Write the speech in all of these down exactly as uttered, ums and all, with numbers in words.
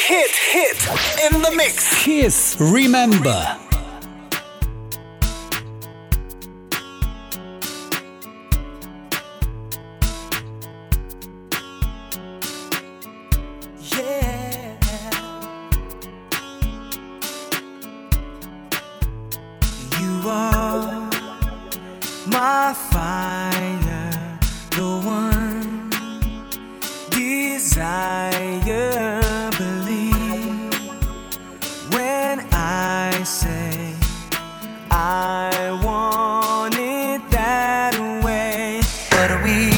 hit, hit in the mix. Kiss Remember. My fire, the one desire, believe when I say I want it that way. But we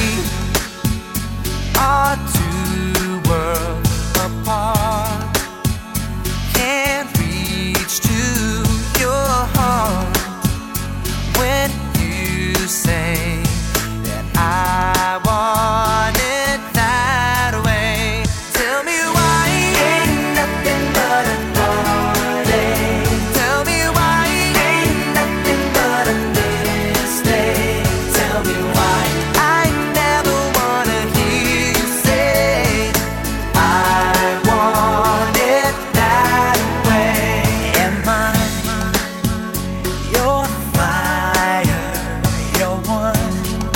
are two worlds apart, can't reach to your heart when say that I want it that way. Tell me why ain't nothing but a heartache. Tell me why ain't nothing but a mistake. Tell me why I never wanna hear you say I want it that way. Am I your fire? Your one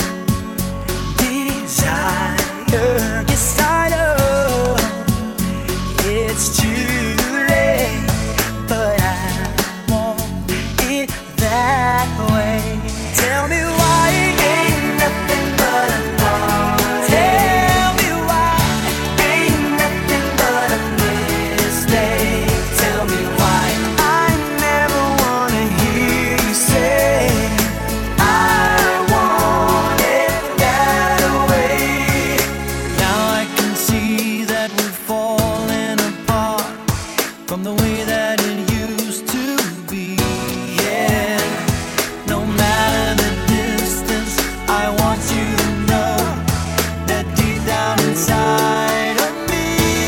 desire. Yes, I know it's too late, but I want it that way. Tell me why ain't nothing but a heartache. Tell me why ain't nothing but a mistake. Tell me why I never wanna hear you say I want it that way. Now I can see that we're falling apart from the way that it used to be. Yeah, no matter the distance, I want you to know that deep down inside of me,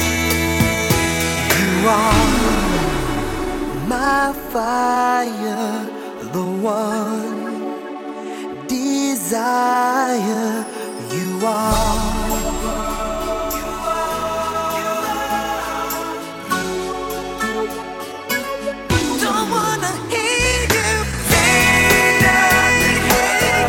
you are my fire, the one desire. You are. Don't wanna hear you say nothing. Ain't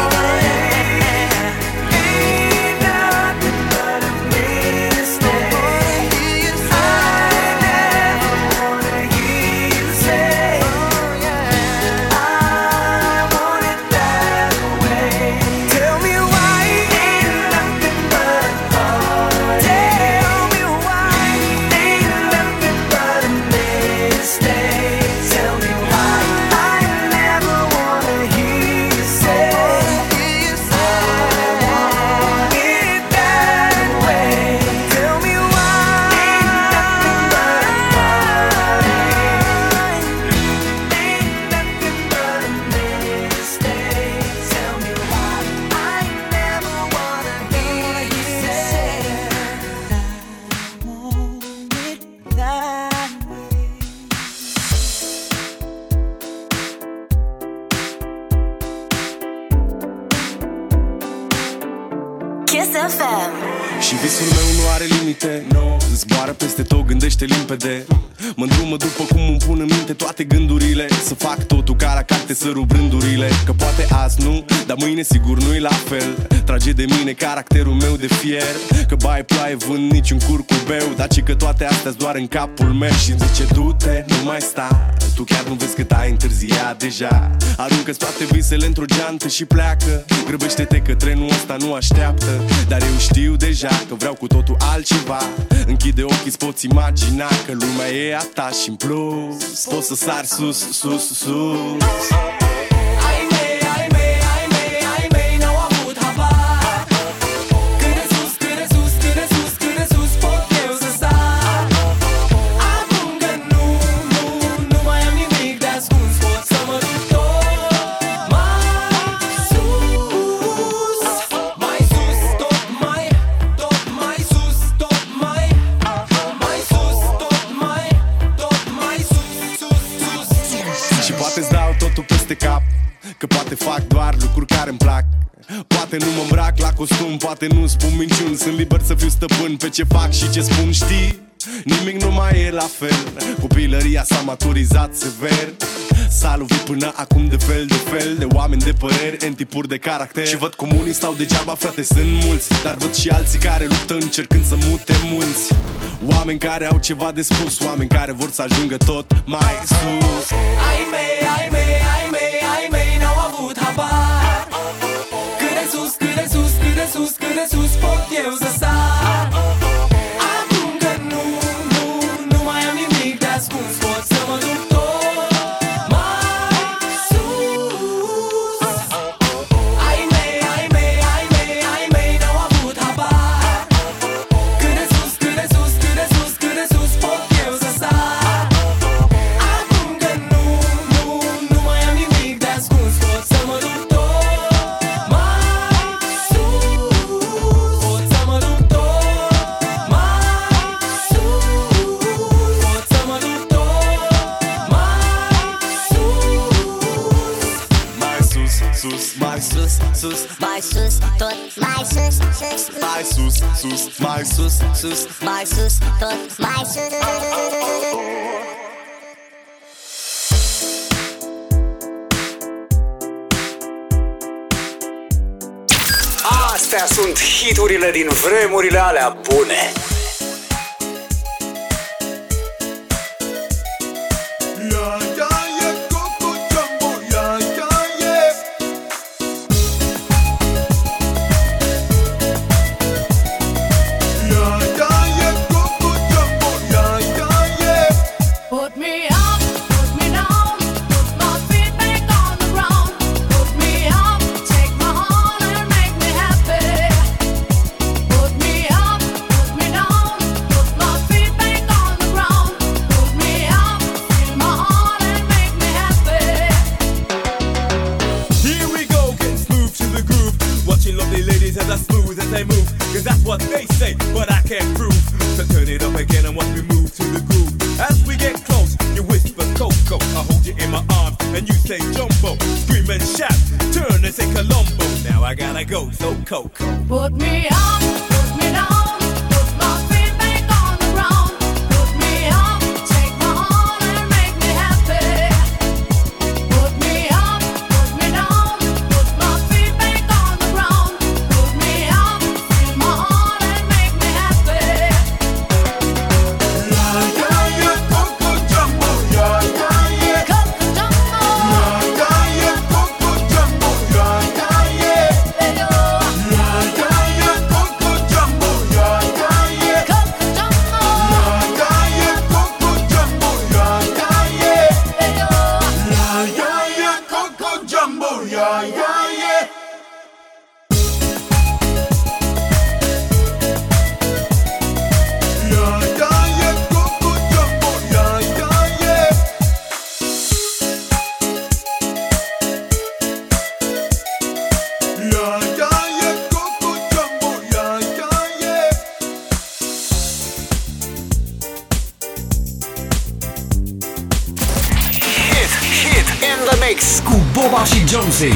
nothing but a mistake. I never wanna hear you say I want it that way. Tell me why ain't nothing but a heartache. Tell me why ain't nothing but a mistake. Tell me why I never wanna hear you say I want it that way. Tell me why ain't nothing but a heartache. Ain't nothing but a mistake. Tell me why I never wanna hear you say I want it that way. Kiss F M. Și visul meu nu are limite, no. Zboară peste tot, gândește limpede. Mă îndrumă după cum îmi pun în minte toate gândurile. Să fac totul ca la carte, să rup rândurile. Că poate azi nu, dar mâine sigur nu-i la fel. Trage de mine caracterul meu de fier. Că baie ploaie, vând niciun curcubeu. Dar ci că toate astea-s doar în capul meu. Și-mi zice du-te, nu mai sta. Tu chiar nu vezi cât ai întârziat deja. Aruncă-ți toate visele într-o geantă și pleacă. Grăbește-te că trenul ăsta nu așteaptă. Dar eu știu deja că vreau cu totul altceva. Închide ochii, îți poți imagina că lumea e a ta și în plus poți să sari sus, sus, sus. Că poate fac doar lucruri care-mi plac. Poate nu mă îmbrac la costum, poate nu spun minciuni. Sunt liber să fiu stăpân pe ce fac și ce spun, știi? nimic nu mai e la fel. Copilăria s-a maturizat sever. S-a lovit până acum de fel de fel de oameni de păreri, în tipuri de caracter. Și văd cum unii stau degeaba, frate, sunt mulți, dar văd și alții care luptă încercând să mute munți. Oameni care au ceva de spus, oameni care vor să ajungă tot mai sus. Ai mei, ai mei, ai mei, ai mei n-au avut habar. Cât de sus, cât de sus, cât de sus, cât de sus pot eu să sar. Acum că nu, nu, nu mai am nimic de ascuns, pot să mă duc tot mai sus. Ai mei, ai mei, ai mei, ai mei n-au avut habar. Cât de sus, cât de sus, cât de sus, cât de sus pot eu să sar. Acum că nu, nu, nu mai am nimic de ascuns, pot să mă duc tot mai sus. Pot să mă duc tot mai sus. Pot să mă duc tot mai sus. Mai sus, sus, mai sus, Mai sus, sus, tot mai sus, sus, mai sus, sus, mai sus, sus. mai sus, tot mai sus. Astea sunt hiturile din vremurile alea bune. Put me up, put me down, put my feet back on the ground. Put me up, take my heart and make me happy. Put me up, put me down, put my feet back on the ground. Put me up, fill my heart and make me happy. Here we go, getting smooth to the groove. Watching lovely ladies as I smooth as they move. Cause that's what they say, but I can't prove. So turn it up again and watch me move to the groove. As we get close, you whisper Coco. I hold you in my arms and you say Jumbo. Scream and shout, turn and say Colombo. Now I gotta go, so Coco. Put me up, put me down, put my feet back on the ground. Put me up, take my heart and make me happy. Put me up, put me down, put my feet back on the ground. Put me up, fill my heart and make me happy. Coco Jumbo, Mix cu Boba și Jonesy.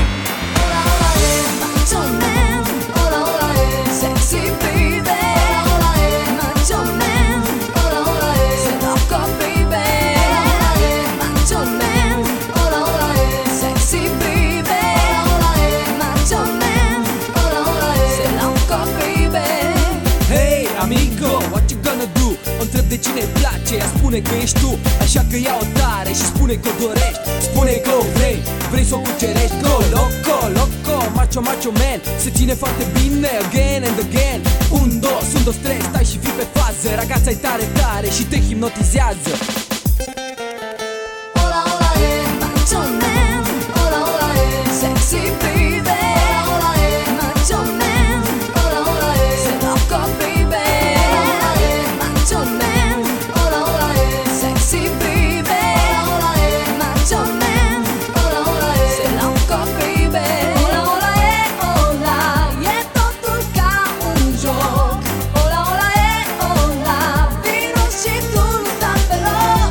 De cine îi place, ea spune că ești tu. Așa că ia-o tare și spune că o dorești. Spune că o vrei, vrei să o cucerești. Go, loco, loco, macho, macho man. Se ține foarte bine, again and again. Un, dos, un, dos, trei, stai și fii pe fază. Ragazza-i tare, tare și te hipnotizează. Hola, hola, eh, macho man. Hola, hola, eh, sexy baby. Hola, hola, eh, macho man. Hola, hola, eh, se loco baby. Hola, eh, macho man. Hola, hola, eh, sexy baby. Hola, eh, macho man. Hola, hola, eh, se loco baby. Hola, hola, eh, hola, e totul ca un joc. Hola, hola, eh, hola, vino și tu nu sta pe loc.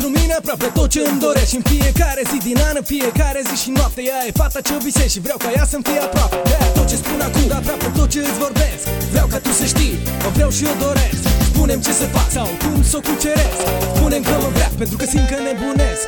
pentru mine aproape tot ce îmi dorești. În fiecare zi din an, în fiecare zi și noapte. Ea e fata ce visezi și vreau ca ea să-mi fie aproape. De-aia tot ce spun acum, dar aproape tot ce îți vorbesc, vreau ca tu să știi, o vreau și o doresc. Spune-mi ce să fac sau cum să o cuceresc. Spune-mi că mă vrea pentru că simt că nebunesc.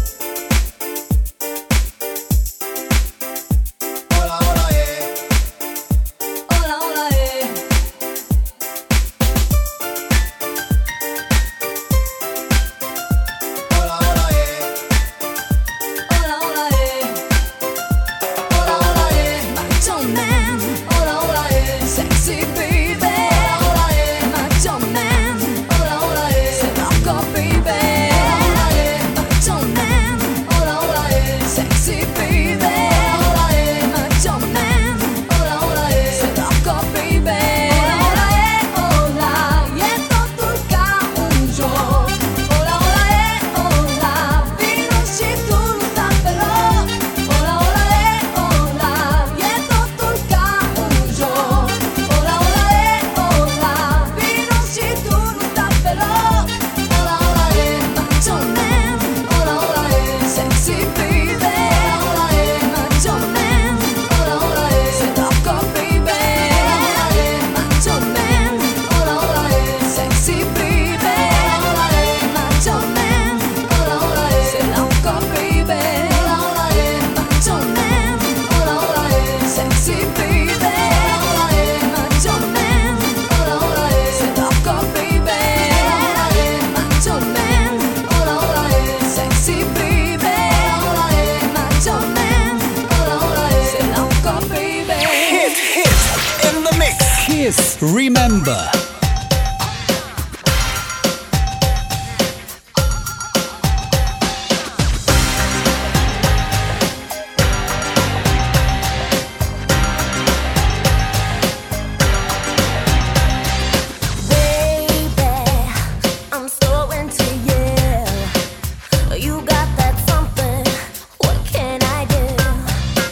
Remember.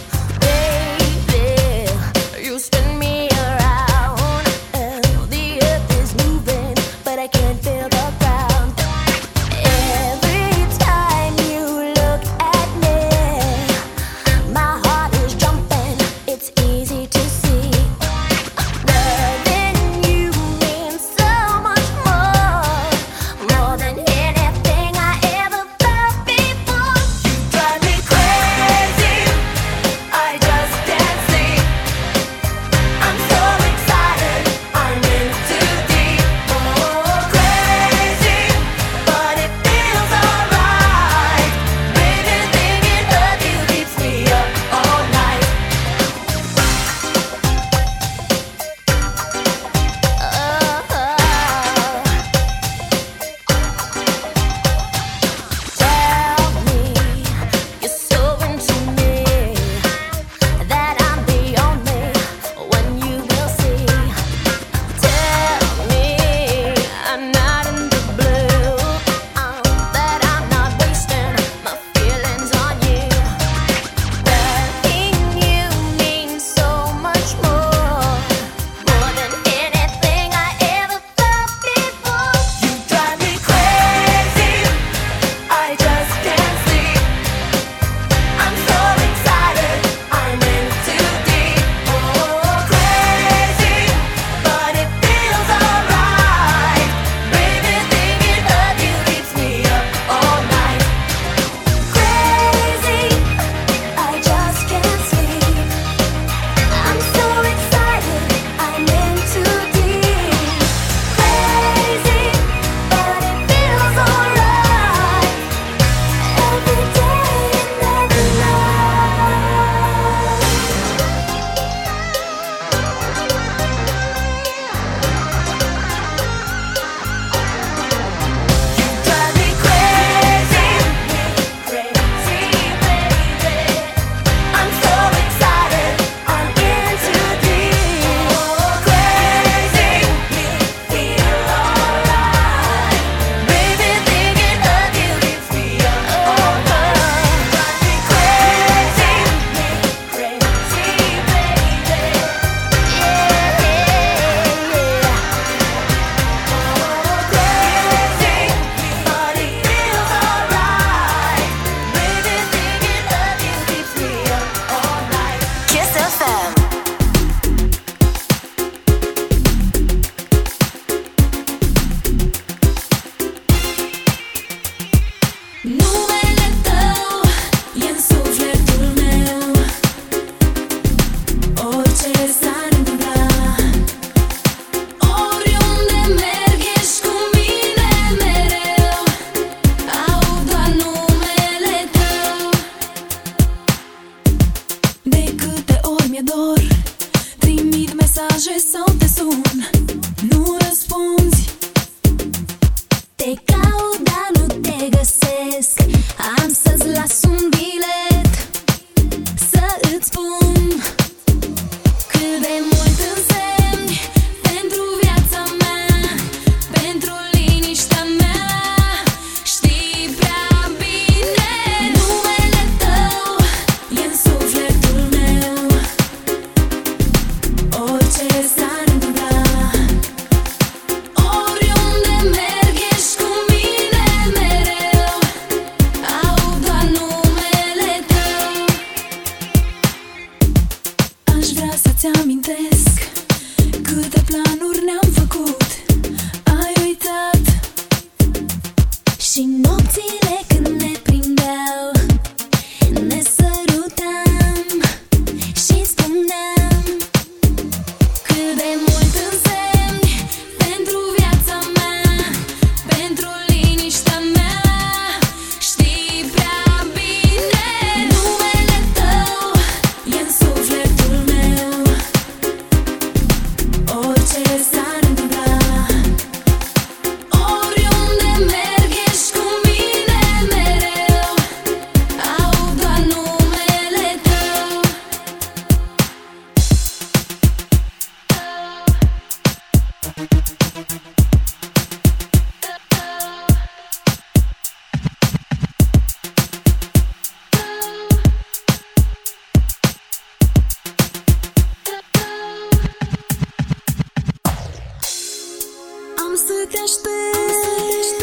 Spin me around, and the Numele tău e-n sufletul meu. Orice s-ar întâmpla, oriunde merg ești cu mine mereu. Aud doar numele tău. De câte ori mi-e dor, trimit mesaje sau te sun, nu răspunzi. Te caut, dar nu te găsesc. Am să-ți las un bilet să îți spun cât de mult însemni pentru viața mea, pentru liniștea mea. Știi prea bine, numele tău e-n sufletul meu. Orice s-ar întâmpla, oriunde merg ești cu mine mereu. Aud doar numele tău. Aș vrea să-ți amintesc câte planuri ne-am făcut. Ai uitat și nopțile când ne prindeau, ne sărutam și spuneam cât de mult însemni pentru viața mea, pentru liniștea mea. Știi prea bine, numele tău e-n sufletul meu. Orice s-ar întâmpla, oriunde merg ești cu mine mereu. Aud doar numele tău. Am să te aștept,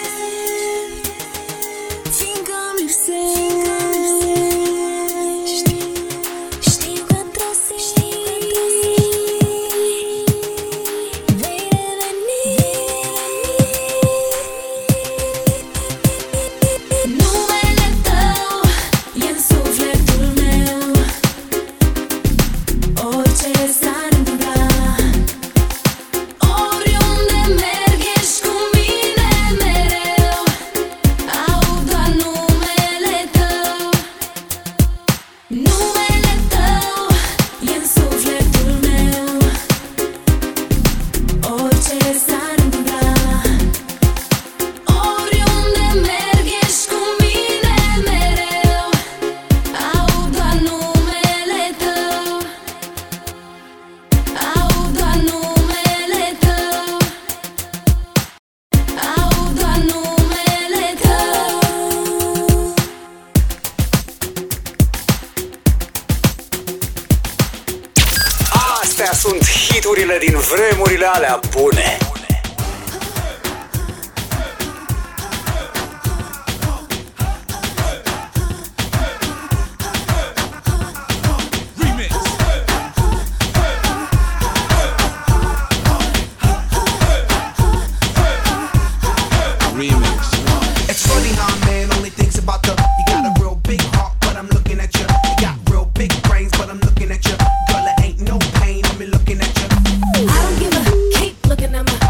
fiindcă-mi lipsești. Știu că într-o zi vei reveni. Numele tău e-n sufletul meu. Orice s-ar întâmpla, oriunde merg ești cu mine mereu. Aud doar numele tău. Numele tău e-n sufletul meu. Orice s-ar întâmpla, oriunde merg ești cu mine mereu. Aud doar numele tău. Aud doar numele tău. Aud doar numele tău. Astea sunt hiturile din vremurile alea bune. It's funny how a man only thinks about the. You got a real big heart, but I'm looking at you. You got real big brains, but I'm looking at you. Girl, it ain't no pain, I'm looking at you. I don't give a keep looking at my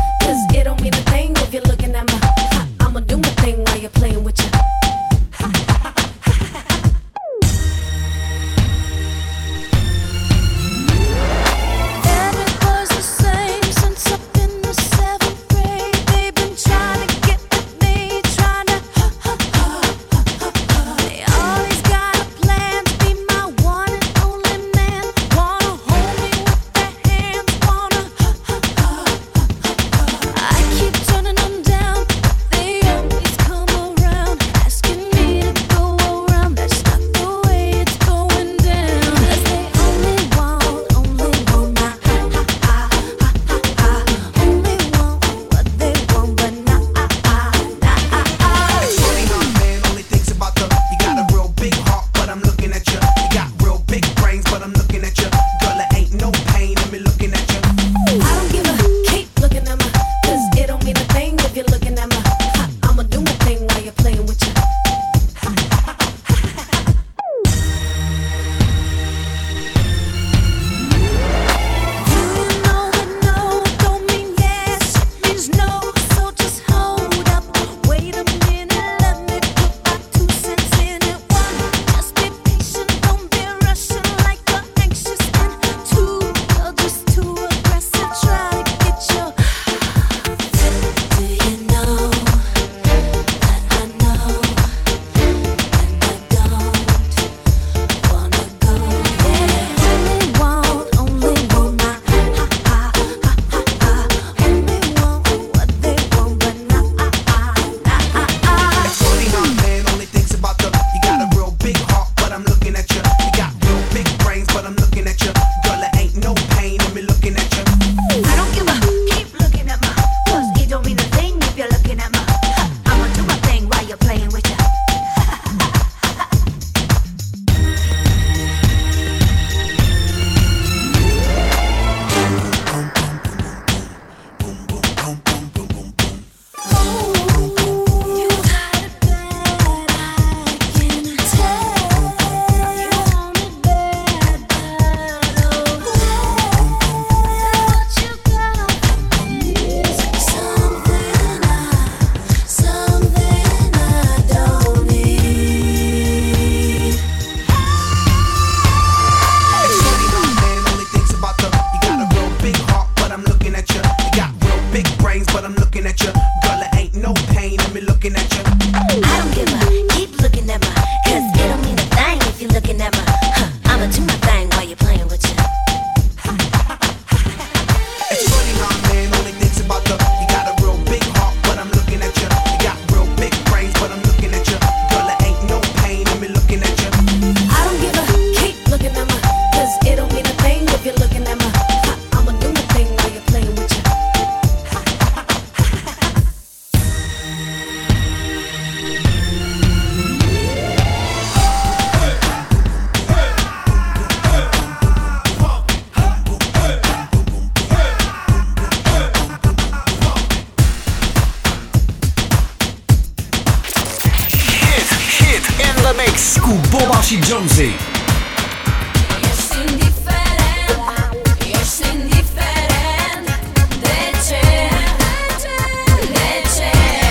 the Mix cu Boba și Jonesy. Ești indiferent, ești indiferent. De ce? De ce?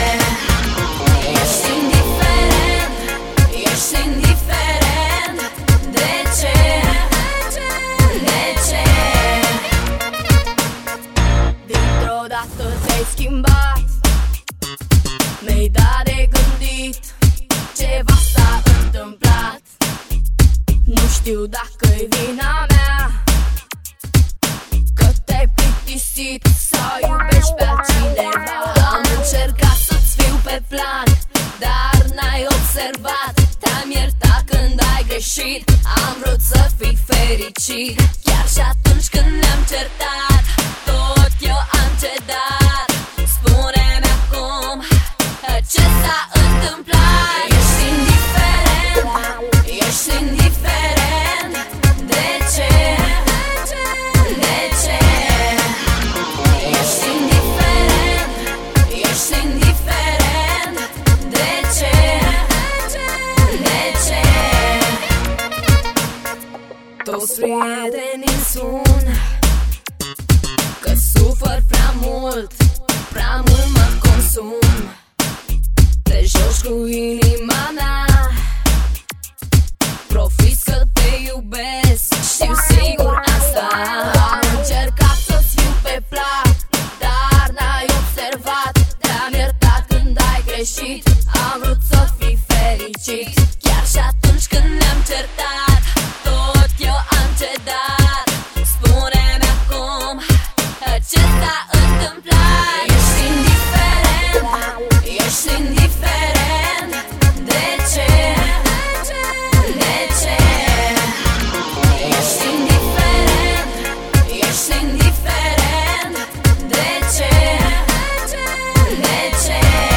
Ești indiferent, ești indiferent. De ce? De ce? Dintr-o dată te-ai schimbat, mi-ai dat de gândit, ceva s-a întâmplat. Nu știu dacă-i vina mea, că te-ai plictisit sau iubești pe altcineva. Am încercat să-ți fiu pe plan, dar n-ai observat. Te-am iertat când ai greșit, am vrut să fii fericit. Chiar și atunci când ne-am certat, tot eu am cedat. Spune-mi acum ce s-a întâmplat. Ești indiferent, ești indiferent. De ce? De ce? Ești indiferent, ești indiferent. De ce? De ce? Toți prietenii sun că sufăr prea mult, prea mult mă consum. Te joci cu inima mea, profiți că te iubesc, știu sigur asta. Am încercat să-ți fiu pe plac, dar n-ai observat. Te-am iertat când ai greșit, am vrut să fii fericit. Chiar și atunci când ne-am certat, tot eu am cedat. Spune-mi acum ce s-a întâmplat. Ești indiferent, ești indiferent. De ce? De ce? Ești indiferent, ești indiferent. De ce? De ce?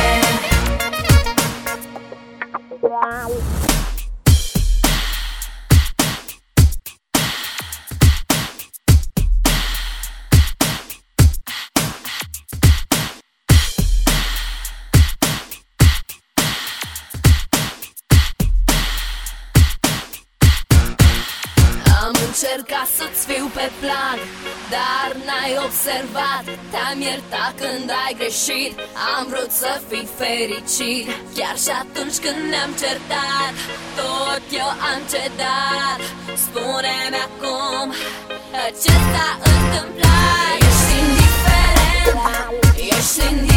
Am încercat să-ți fiu pe plan, dar n-ai observat. Te-am iertat când ai greșit, am vrut să fii fericit. Chiar și atunci când ne-am certat, tot eu am cedat. Spune-mi acum ce s-a întâmplat. Ești indiferent, ești indiferent.